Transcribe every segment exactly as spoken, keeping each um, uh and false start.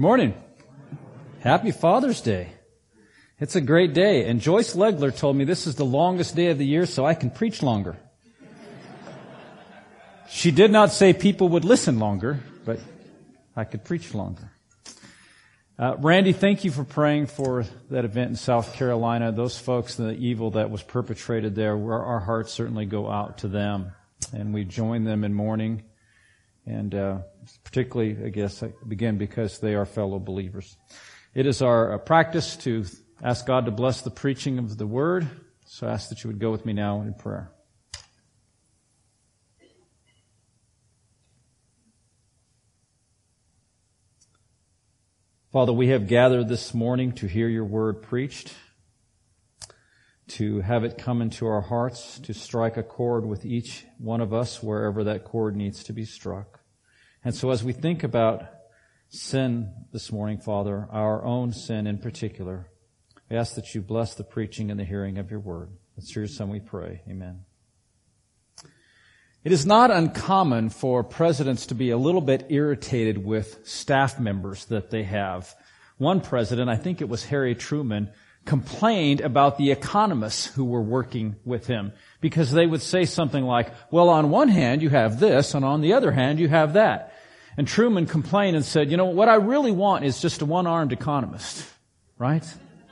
Morning. Happy Father's Day. It's a great day. And Joyce Legler told me this is the longest day of the year, so I can preach longer. She did not say people would listen longer, but I could preach longer. Uh, Randy, thank you for praying for that event in South Carolina. Those folks, the evil that was perpetrated there, our, our hearts certainly go out to them. And we join them in mourning. And uh, particularly, I guess, again, because they are fellow believers. It is our uh, practice to ask God to bless the preaching of the Word. So I ask that you would go with me now in prayer. Father, we have gathered this morning to hear your Word preached, to have it come into our hearts, to strike a chord with each one of us wherever that chord needs to be struck. And so as we think about sin this morning, Father, our own sin in particular, we ask that you bless the preaching and the hearing of your word. It's through your Son we pray. Amen. It is not uncommon for presidents to be a little bit irritated with staff members that they have. One president, I think it was Harry Truman, complained about the economists who were working with him because they would say something like, well, on one hand you have this and on the other hand you have that. And Truman complained and said, you know, what I really want is just a one-armed economist, right?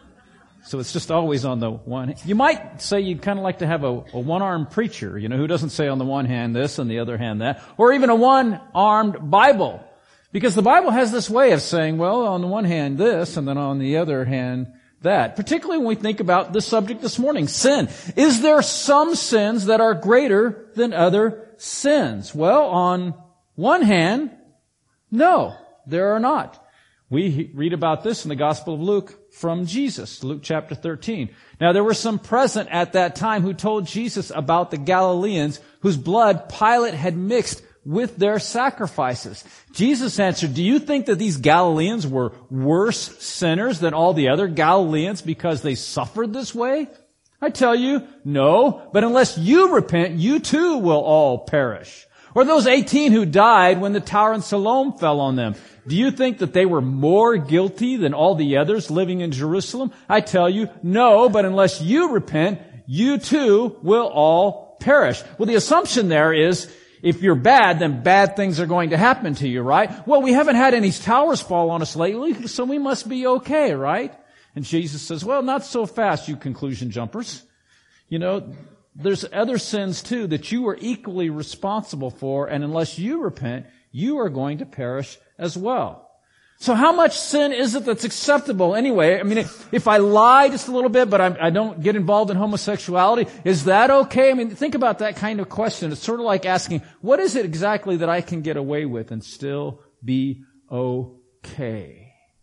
So it's just always on the one. You might say you'd kind of like to have a, a one-armed preacher, you know, who doesn't say on the one hand this and the other hand that, or even a one-armed Bible. Because the Bible has this way of saying, well, on the one hand this and then on the other hand that. Particularly when we think about the subject this morning, sin. Is there some sins that are greater than other sins? Well, on one hand, no, there are not. We read about this in the Gospel of Luke from Jesus, Luke chapter thirteen. Now there were some present at that time who told Jesus about the Galileans whose blood Pilate had mixed with their sacrifices. Jesus answered, do you think that these Galileans were worse sinners than all the other Galileans because they suffered this way? I tell you, no, but unless you repent, you too will all perish. Or those eighteen who died when the tower in Siloam fell on them. Do you think that they were more guilty than all the others living in Jerusalem? I tell you, no, but unless you repent, you too will all perish. Well, the assumption there is, if you're bad, then bad things are going to happen to you, right? Well, we haven't had any towers fall on us lately, so we must be okay, right? And Jesus says, well, not so fast, you conclusion jumpers. You know, there's other sins too that you are equally responsible for, and unless you repent, you are going to perish as well. So how much sin is it that's acceptable anyway? I mean, if I lie just a little bit, but I, I don't get involved in homosexuality, is that okay? I mean, think about that kind of question. It's sort of like asking, what is it exactly that I can get away with and still be okay?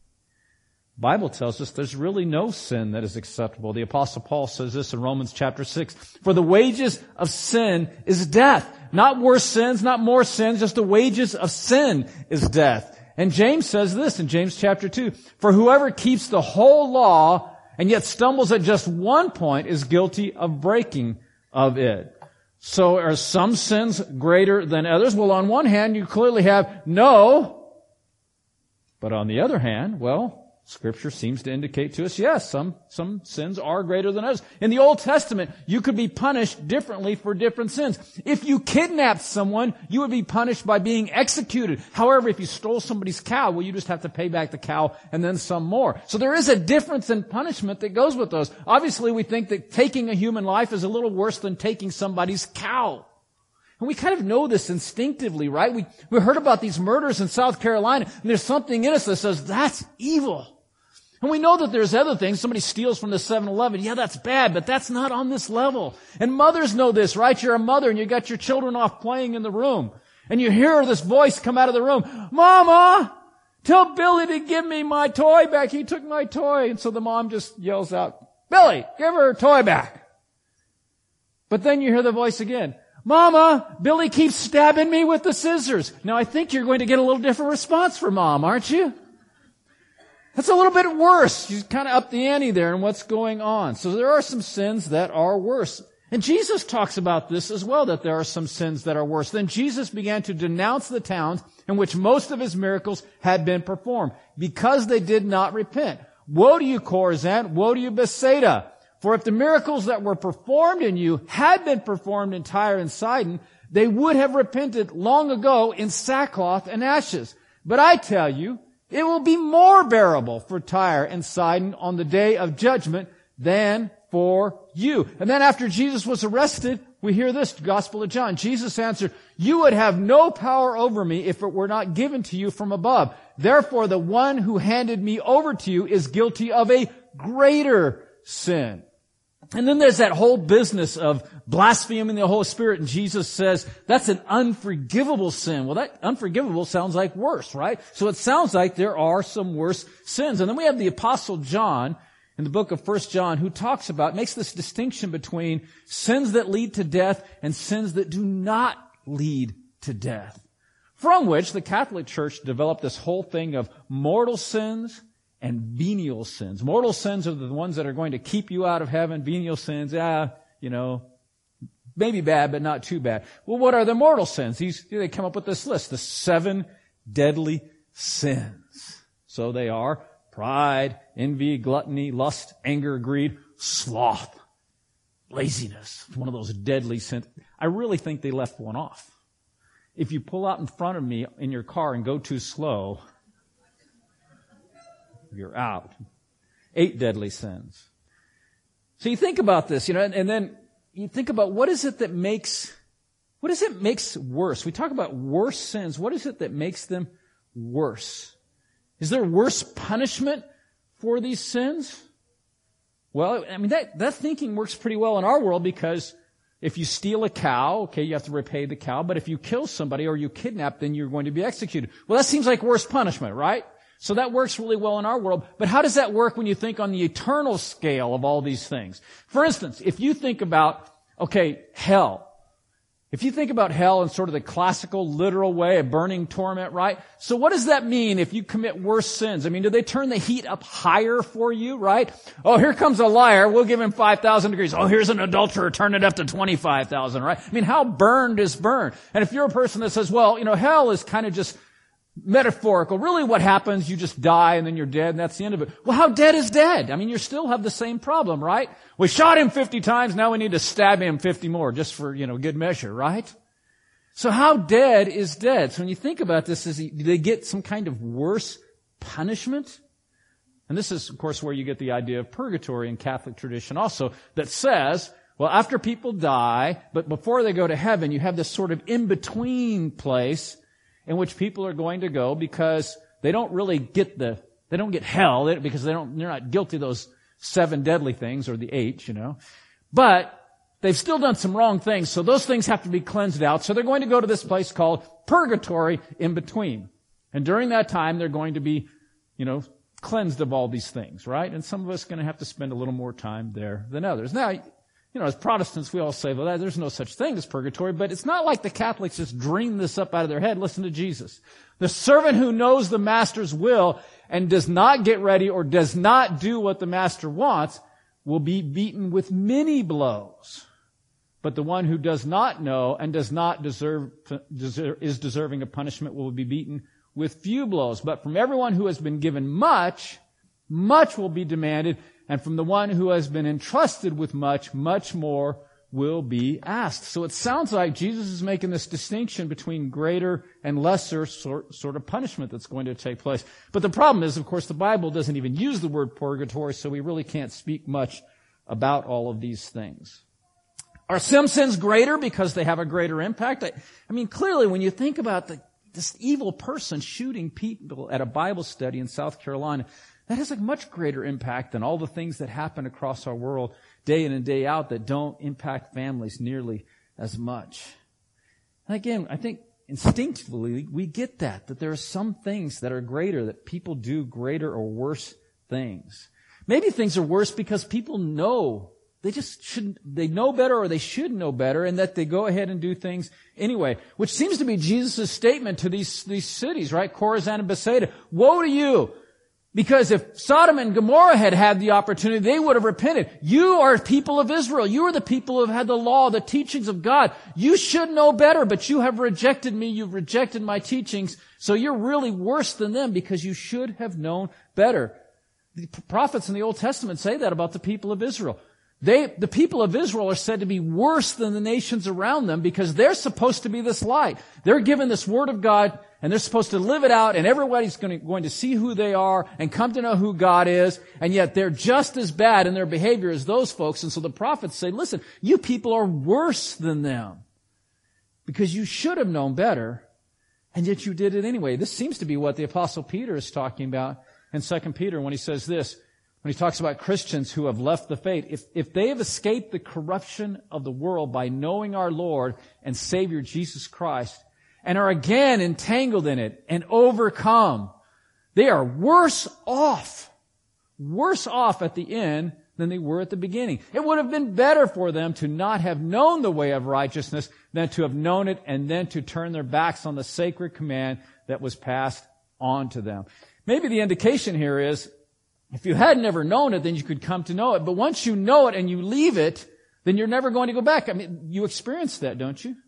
The Bible tells us there's really no sin that is acceptable. The Apostle Paul says this in Romans chapter six. For the wages of sin is death. Not worse sins, not more sins, just the wages of sin is death. And James says this in James chapter two. For whoever keeps the whole law and yet stumbles at just one point is guilty of breaking of it. So are some sins greater than others? Well, on one hand, you clearly have no. But on the other hand, well, Scripture seems to indicate to us, yes, some, some sins are greater than others. In the Old Testament, you could be punished differently for different sins. If you kidnapped someone, you would be punished by being executed. However, if you stole somebody's cow, well, you just have to pay back the cow and then some more. So there is a difference in punishment that goes with those. Obviously, we think that taking a human life is a little worse than taking somebody's cow. And we kind of know this instinctively, right? We, we heard about these murders in South Carolina, and there's something in us that says, that's evil. And we know that there's other things. Somebody steals from the seven eleven. Yeah, that's bad, but that's not on this level. And mothers know this, right? You're a mother and you got your children off playing in the room. And you hear this voice come out of the room. Mama, tell Billy to give me my toy back. He took my toy. And so the mom just yells out, Billy, give her her toy back. But then you hear the voice again. Mama, Billy keeps stabbing me with the scissors. Now I think you're going to get a little different response from mom, aren't you? That's a little bit worse. You kind of up the ante there in what's going on. So there are some sins that are worse. And Jesus talks about this as well, that there are some sins that are worse. Then Jesus began to denounce the towns in which most of his miracles had been performed, because they did not repent. Woe to you, Chorazin! Woe to you, Bethsaida! For if the miracles that were performed in you had been performed in Tyre and Sidon, they would have repented long ago in sackcloth and ashes. But I tell you, it will be more bearable for Tyre and Sidon on the day of judgment than for you. And then after Jesus was arrested, we hear this, Gospel of John. Jesus answered, you would have no power over me if it were not given to you from above. Therefore, the one who handed me over to you is guilty of a greater sin. And then there's that whole business of blaspheming the Holy Spirit, and Jesus says that's an unforgivable sin. Well, that unforgivable sounds like worse, right? So it sounds like there are some worse sins. And then we have the Apostle John in the book of First John, who talks about, makes this distinction between sins that lead to death and sins that do not lead to death. From which the Catholic Church developed this whole thing of mortal sins and venial sins. Mortal sins are the ones that are going to keep you out of heaven. Venial sins, ah, you know, maybe bad, but not too bad. Well, what are the mortal sins? These, they come up with this list, the seven deadly sins. So they are pride, envy, gluttony, lust, anger, greed, sloth, laziness. It's one of those deadly sins. I really think they left one off. If you pull out in front of me in your car and go too slow, you're out. Eight deadly sins. So you think about this, you know, and, and then you think about what is it that makes, what is it makes worse? We talk about worse sins. What is it that makes them worse? Is there worse punishment for these sins? Well, I mean, that, that thinking works pretty well in our world, because if you steal a cow, okay, you have to repay the cow, but if you kill somebody or you kidnap, then you're going to be executed. Well, that seems like worse punishment, right? So that works really well in our world. But how does that work when you think on the eternal scale of all these things? For instance, if you think about, okay, hell. If you think about hell in sort of the classical, literal way, a burning torment, right? So what does that mean if you commit worse sins? I mean, do they turn the heat up higher for you, right? Oh, here comes a liar. We'll give him five thousand degrees. Oh, here's an adulterer. Turn it up to twenty-five thousand, right? I mean, how burned is burned? And if you're a person that says, well, you know, hell is kind of just metaphorical. Really what happens, you just die and then you're dead and that's the end of it. Well, how dead is dead? I mean, you still have the same problem, right? We shot him fifty times, now we need to stab him fifty more just for, you know, good measure, right? So how dead is dead? So when you think about this, is he, do they get some kind of worse punishment? And this is, of course, where you get the idea of purgatory in Catholic tradition also, that says, well, after people die, but before they go to heaven, you have this sort of in-between place in which people are going to go because they don't really get the, they don't get hell because they don't, they're not guilty of those seven deadly things or the eight, you know. But they've still done some wrong things, so those things have to be cleansed out. So they're going to go to this place called purgatory in between. And during that time, they're going to be, you know, cleansed of all these things, right? And some of us are going to have to spend a little more time there than others. Now, you know, as Protestants, we all say, well, there's no such thing as purgatory, but it's not like the Catholics just dream this up out of their head. Listen to Jesus. The servant who knows the master's will and does not get ready or does not do what the master wants will be beaten with many blows. But the one who does not know and does not deserve, deserve is deserving of punishment will be beaten with few blows. But from everyone who has been given much, much will be demanded. And from the one who has been entrusted with much, much more will be asked. So it sounds like Jesus is making this distinction between greater and lesser sort, sort of punishment that's going to take place. But the problem is, of course, the Bible doesn't even use the word purgatory, so we really can't speak much about all of these things. Are some sins greater because they have a greater impact? I, I mean, clearly, when you think about the, this evil person shooting people at a Bible study in South Carolina, that has a much greater impact than all the things that happen across our world day in and day out that don't impact families nearly as much. And again, I think instinctively we get that, that there are some things that are greater, that people do greater or worse things. Maybe things are worse because people know, they just shouldn't, they know better or they should know better, and that they go ahead and do things anyway, which seems to be Jesus' statement to these, these cities, right? Chorazin and Bethsaida. Woe to you! Because if Sodom and Gomorrah had had the opportunity, they would have repented. You are people of Israel. You are the people who have had the law, the teachings of God. You should know better, but you have rejected me. You've rejected my teachings. So you're really worse than them because you should have known better. The prophets in the Old Testament say that about the people of Israel. They, the people of Israel are said to be worse than the nations around them because they're supposed to be this light. They're given this Word of God and they're supposed to live it out and everybody's going to, going to see who they are and come to know who God is, and yet they're just as bad in their behavior as those folks. And so the prophets say, listen, you people are worse than them because you should have known better and yet you did it anyway. This seems to be what the Apostle Peter is talking about in Second Peter when he says this. When he talks about Christians who have left the faith, if, if they have escaped the corruption of the world by knowing our Lord and Savior Jesus Christ and are again entangled in it and overcome, they are worse off, worse off at the end than they were at the beginning. It would have been better for them to not have known the way of righteousness than to have known it and then to turn their backs on the sacred command that was passed on to them. Maybe the indication here is, if you had never known it, then you could come to know it. But once you know it and you leave it, then you're never going to go back. I mean, you experience that, don't you?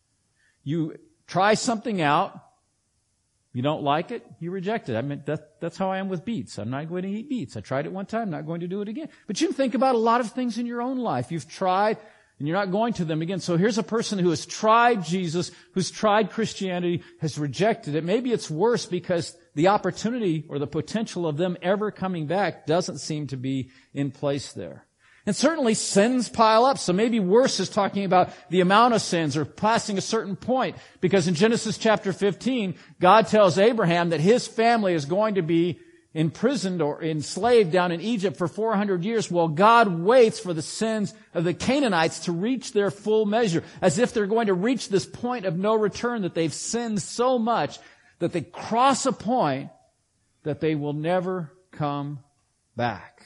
You try something out. You don't like it, you reject it. I mean, that, that's how I am with beets. I'm not going to eat beets. I tried it one time, I'm not going to do it again. But you can think about a lot of things in your own life. You've tried and you're not going to them again. So here's a person who has tried Jesus, who's tried Christianity, has rejected it. Maybe it's worse because the opportunity or the potential of them ever coming back doesn't seem to be in place there. And certainly sins pile up. So maybe worse is talking about the amount of sins or passing a certain point. Because in Genesis chapter fifteen, God tells Abraham that his family is going to be imprisoned or enslaved down in Egypt for four hundred years while God waits for the sins of the Canaanites to reach their full measure, as if they're going to reach this point of no return, that they've sinned so much that they cross a point that they will never come back.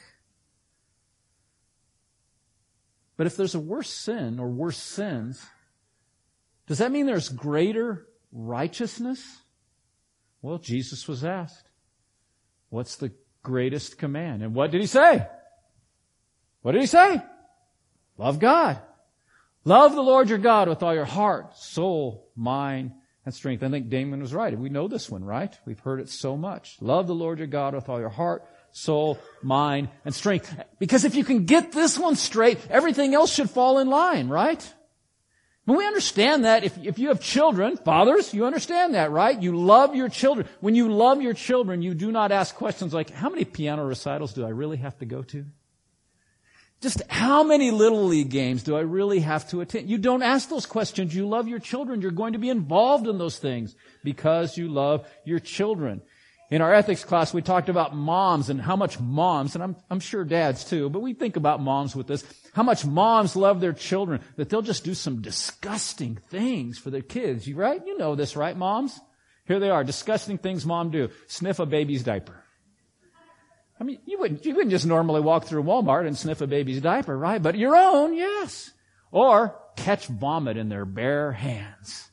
But if there's a worse sin or worse sins, does that mean there's greater righteousness? Well, Jesus was asked, what's the greatest command? And what did he say? What did he say? Love God. Love the Lord your God with all your heart, soul, mind, and strength. I think Damon was right. We know this one, right? We've heard it so much. Love the Lord your God with all your heart, soul, mind, and strength. Because if you can get this one straight, everything else should fall in line, right? When we understand that, if, if you have children, fathers, you understand that, right? You love your children. When you love your children, you do not ask questions like, how many piano recitals do I really have to go to? Just how many Little League games do I really have to attend? You don't ask those questions. You love your children. You're going to be involved in those things because you love your children. In our ethics class, we talked about moms and how much moms, and I'm, I'm sure dads too, but we think about moms with this, how much moms love their children, that they'll just do some disgusting things for their kids. You right? You know this, right, moms? Here they are, disgusting things mom do. Sniff a baby's diaper. I mean, you wouldn't, you wouldn't just normally walk through Walmart and sniff a baby's diaper, right? But your own, yes. Or catch vomit in their bare hands.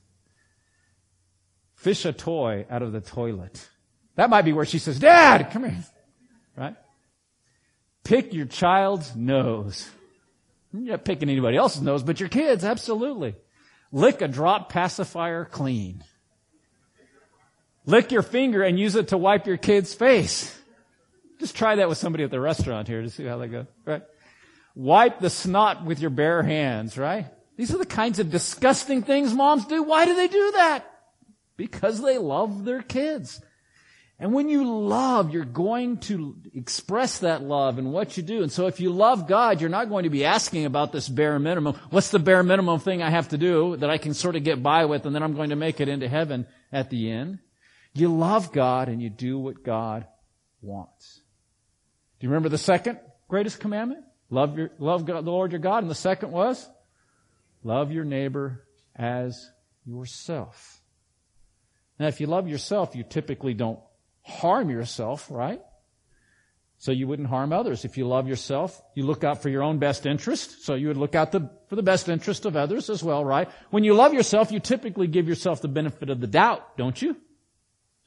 Fish a toy out of the toilet. That might be where she says, Dad, come here. Right? Pick your child's nose. You're not picking anybody else's nose, but your kids, absolutely. Lick a drop pacifier clean. Lick your finger and use it to wipe your kid's face. Just try that with somebody at the restaurant here to see how that goes, right? Wipe the snot with your bare hands, right? These are the kinds of disgusting things moms do. Why do they do that? Because they love their kids. And when you love, you're going to express that love in what you do. And so if you love God, you're not going to be asking about this bare minimum. What's the bare minimum thing I have to do that I can sort of get by with and then I'm going to make it into heaven at the end? You love God and you do what God wants. Do you remember the second greatest commandment? Love your, love God, the Lord your God. And the second was? Love your neighbor as yourself. Now, if you love yourself, you typically don't harm yourself, right? So you wouldn't harm others. If you love yourself, you look out for your own best interest. So you would look out the, for the best interest of others as well, right? When you love yourself, you typically give yourself the benefit of the doubt, don't you?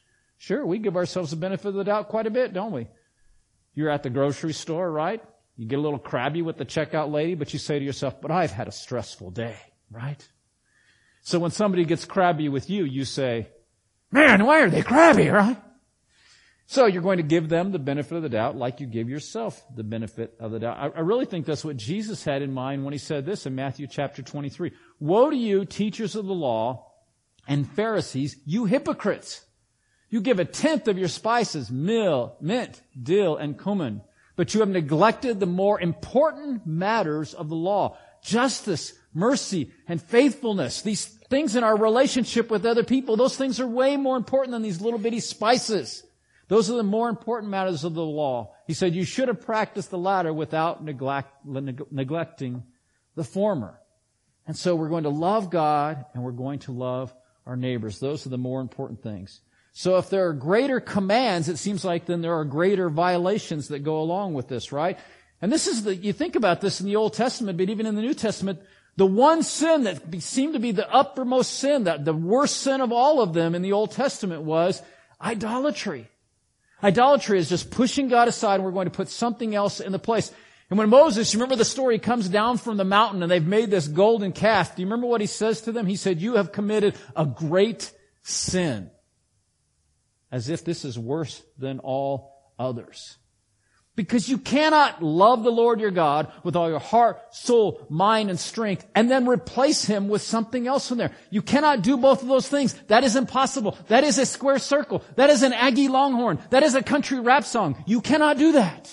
Sure, we give ourselves the benefit of the doubt quite a bit, don't we? You're at the grocery store, right? You get a little crabby with the checkout lady, but you say to yourself, but I've had a stressful day, right? So when somebody gets crabby with you, you say, man, why are they crabby, right? So you're going to give them the benefit of the doubt like you give yourself the benefit of the doubt. I, I really think that's what Jesus had in mind when he said this in Matthew chapter twenty-three. Woe to you, teachers of the law and Pharisees, you hypocrites! You give a tenth of your spices, meal, mint, dill, and cumin, but you have neglected the more important matters of the law, justice, mercy, and faithfulness. These things in our relationship with other people, those things are way more important than these little bitty spices. Those are the more important matters of the law. He said you should have practiced the latter without neglect, neglecting the former. And so we're going to love God and we're going to love our neighbors. Those are the more important things. So if there are greater commands, it seems like then there are greater violations that go along with this, right? And this is the, you think about this in the Old Testament, but even in the New Testament, the one sin that seemed to be the uppermost sin, that the worst sin of all of them in the Old Testament was idolatry. Idolatry is just pushing God aside and we're going to put something else in the place. And when Moses, you remember the story, comes down from the mountain and they've made this golden calf. Do you remember what he says to them? He said, you have committed a great sin. As if this is worse than all others. Because you cannot love the Lord your God with all your heart, soul, mind, and strength and then replace Him with something else in there. You cannot do both of those things. That is impossible. That is a square circle. That is an Aggie Longhorn. That is a country rap song. You cannot do that.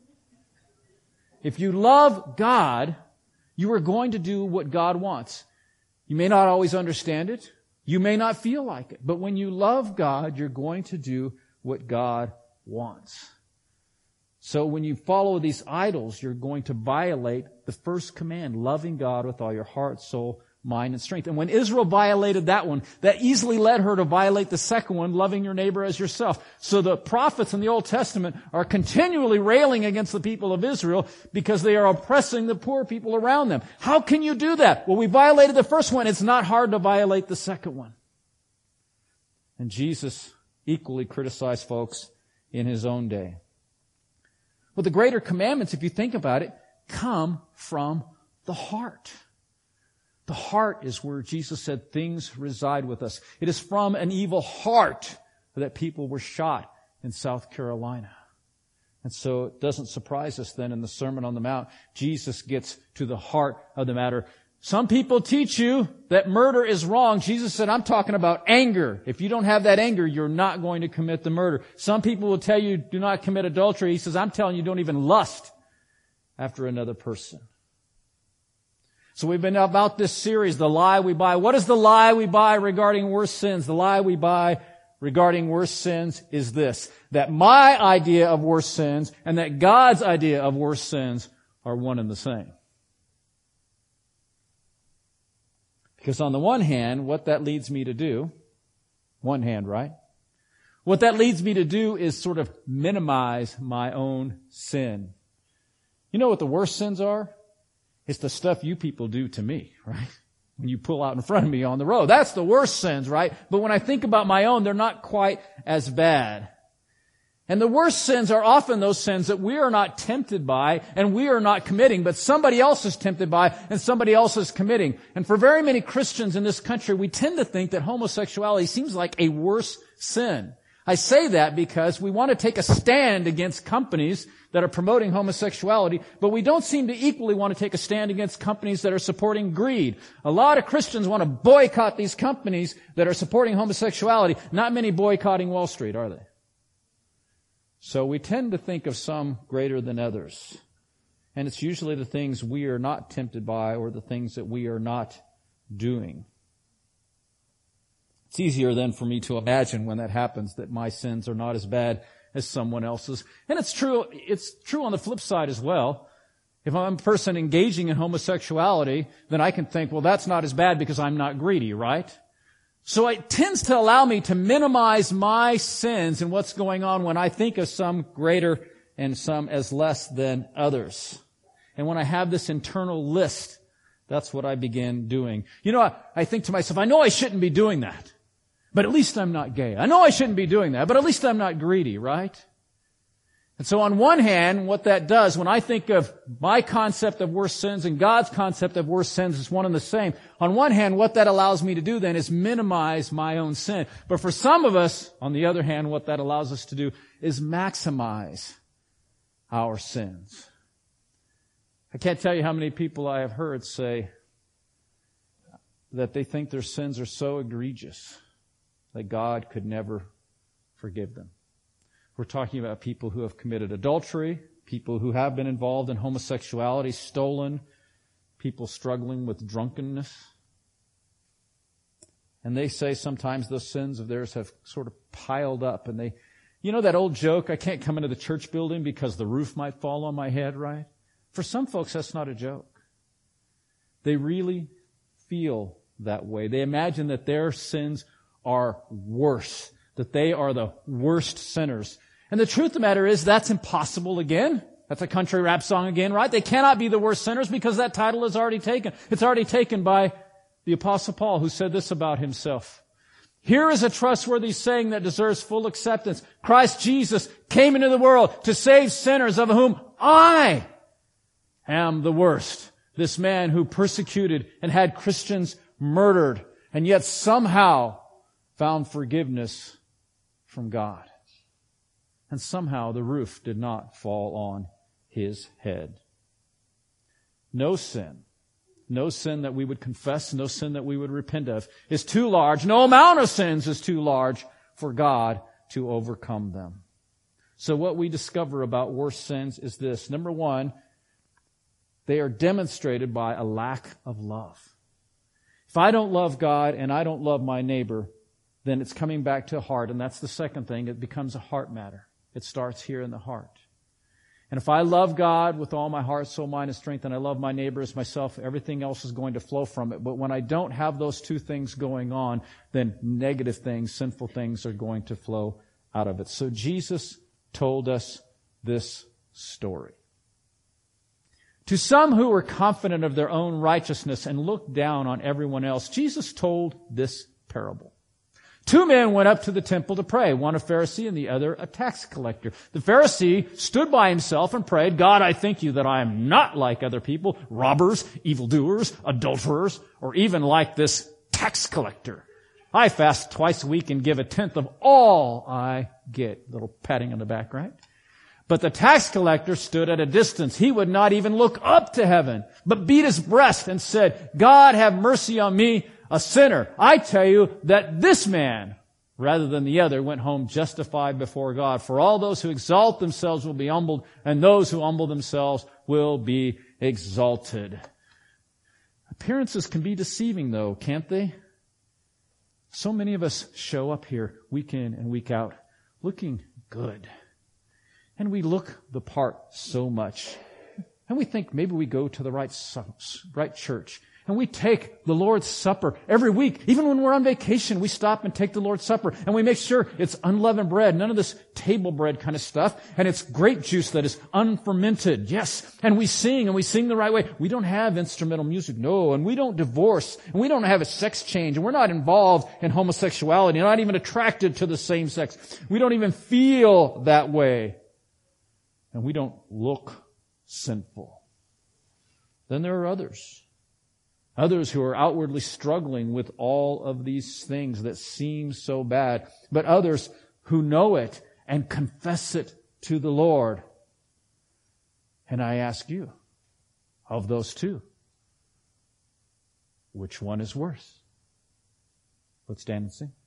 If you love God, you are going to do what God wants. You may not always understand it. You may not feel like it. But when you love God, you're going to do what God wants. So when you follow these idols, you're going to violate the first command, loving God with all your heart, soul, mind, and strength. And when Israel violated that one, that easily led her to violate the second one, loving your neighbor as yourself. So the prophets in the Old Testament are continually railing against the people of Israel because they are oppressing the poor people around them. How can you do that? Well, we violated the first one. It's not hard to violate the second one. And Jesus equally criticized folks in His own day. Well, the greater commandments, if you think about it, come from the heart. The heart is where Jesus said things reside with us. It is from an evil heart that people were shot in South Carolina. And so it doesn't surprise us then in the Sermon on the Mount, Jesus gets to the heart of the matter. Some people teach you that murder is wrong. Jesus said, I'm talking about anger. If you don't have that anger, you're not going to commit the murder. Some people will tell you, do not commit adultery. He says, I'm telling you, don't even lust after another person. So we've been about this series, The Lie We Buy. What is the lie we buy regarding worse sins? The lie we buy regarding worse sins is this, that my idea of worse sins and that God's idea of worse sins are one and the same. Because on the one hand, what that leads me to do, one hand, right? What that leads me to do is sort of minimize my own sin. You know what the worst sins are? It's the stuff you people do to me, right? When you pull out in front of me on the road. That's the worst sins, right? But when I think about my own, they're not quite as bad. And the worst sins are often those sins that we are not tempted by and we are not committing, but somebody else is tempted by and somebody else is committing. And for very many Christians in this country, we tend to think that homosexuality seems like a worse sin. I say that because we want to take a stand against companies that are promoting homosexuality, but we don't seem to equally want to take a stand against companies that are supporting greed. A lot of Christians want to boycott these companies that are supporting homosexuality. Not many boycotting Wall Street, are they? So we tend to think of some greater than others. And it's usually the things we are not tempted by or the things that we are not doing. It's easier then for me to imagine when that happens that my sins are not as bad as someone else's. And it's true, it's true on the flip side as well. If I'm a person engaging in homosexuality, then I can think, well, that's not as bad because I'm not greedy, right? So it tends to allow me to minimize my sins and what's going on when I think of some greater and some as less than others. And when I have this internal list, that's what I begin doing. You know, I, I think to myself, I know I shouldn't be doing that. but at least I'm not gay. I know I shouldn't be doing that, but at least I'm not greedy, right? And so on one hand, what that does, when I think of my concept of worse sins and God's concept of worse sins is one and the same, on one hand, what that allows me to do then is minimize my own sin. But for some of us, on the other hand, what that allows us to do is maximize our sins. I can't tell you how many people I have heard say that they think their sins are so egregious that God could never forgive them. We're talking about people who have committed adultery, people who have been involved in homosexuality, stolen, people struggling with drunkenness. And they say sometimes those sins of theirs have sort of piled up. And they, you know that old joke, I can't come into the church building because the roof might fall on my head, right? For some folks, that's not a joke. They really feel that way. They imagine that their sins are worse, that they are the worst sinners. And the truth of the matter is that's impossible again. That's a country rap song again, right? They cannot be the worst sinners because that title is already taken. It's already taken by the Apostle Paul, who said this about himself. Here is a trustworthy saying that deserves full acceptance. Christ Jesus came into the world to save sinners, of whom I am the worst. This man who persecuted and had Christians murdered and yet somehow found forgiveness from God. And somehow the roof did not fall on his head. No sin, no sin that we would confess, no sin that we would repent of is too large. No amount of sins is too large for God to overcome them. So what we discover about worse sins is this. Number one, they are demonstrated by a lack of love. If I don't love God and I don't love my neighbor, then it's coming back to heart. And that's the second thing. It becomes a heart matter. It starts here in the heart. And if I love God with all my heart, soul, mind, and strength, and I love my neighbor as myself, everything else is going to flow from it. But when I don't have those two things going on, then negative things, sinful things are going to flow out of it. So Jesus told us this story. To some who were confident of their own righteousness and looked down on everyone else, Jesus told this parable. Two men went up to the temple to pray, one a Pharisee and the other a tax collector. The Pharisee stood by himself and prayed, God, I thank you that I am not like other people, robbers, evildoers, adulterers, or even like this tax collector. I fast twice a week and give a tenth of all I get. Little patting on the back, right? But the tax collector stood at a distance. He would not even look up to heaven, but beat his breast and said, God, have mercy on me, a sinner. I tell you that this man, rather than the other, went home justified before God. For all those who exalt themselves will be humbled, and those who humble themselves will be exalted. Appearances can be deceiving, though, can't they? So many of us show up here week in and week out looking good. And we look the part so much. And we think maybe we go to the right, right church. And we take the Lord's Supper every week. Even when we're on vacation, we stop and take the Lord's Supper. And we make sure it's unleavened bread, none of this table bread kind of stuff. And it's grape juice that is unfermented. Yes. And we sing, and we sing the right way. We don't have instrumental music. No. And we don't divorce. And we don't have a sex change. And we're not involved in homosexuality. Not even attracted to the same sex. We don't even feel that way. And we don't look sinful. Then there are others. Others who are outwardly struggling with all of these things that seem so bad. But others who know it and confess it to the Lord. And I ask you, of those two, which one is worse? Let's stand and sing.